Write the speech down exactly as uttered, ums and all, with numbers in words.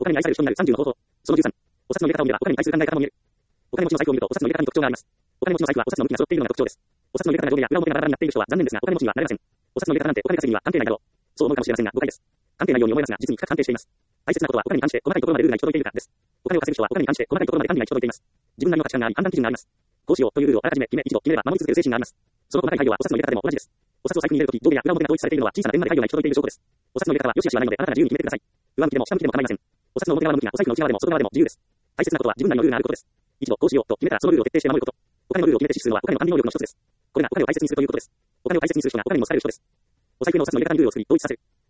お金に愛される人になるさんじゅうの方法。そのじゅうさん。お札の入れ方を見れば、お金に対する考え方も見える。お金持ちの財布を見ると、お札の入れ方に特徴があります。お金持ちの財布は、お札の向きが揃っているのが特徴です。お札の入れ方が上下や裏表がバラバラになっている人は残念ですが、お金持ちにはなれません。お札の入れ方なんてお金稼ぎには関係ないだろう。そう思うかもしれませんが、誤解です。関係ないように思いますが、実に深く関係しています。大切なことは、お金に関して細かいところまでルールが行き届いているからです。お金を稼ぐ人は、お金に関して細かいところまで管理が行き届いています。自分なりの価値観があり、判断基準があります。こうしようというルールをあらかじめ決め、一度決めれば守り続ける精神があります。その細かい配慮は、お札の入れ方でも同じです。お札を財布に入れるとき、上下や裏表が統一されているのは小さな点まで配慮が行き届いている証拠です。お札の入れ方は良し悪しはないので、あなたが自由に決めてください。上向きでも下向きでも構いません。お札の表側の向きがお財布の内側でも外側でも自由です。大切なことは自分なりのルールがあることです。一度こうしようと決めたらそのルールを徹底して守ること。お金のルールを決めて実施するのはお金の管理能力の一つです。これがお金を大切にするということです。お金を大切にする人がお金にも好かれる人です。お財布のお札の入れ方にルールを作り統一させる。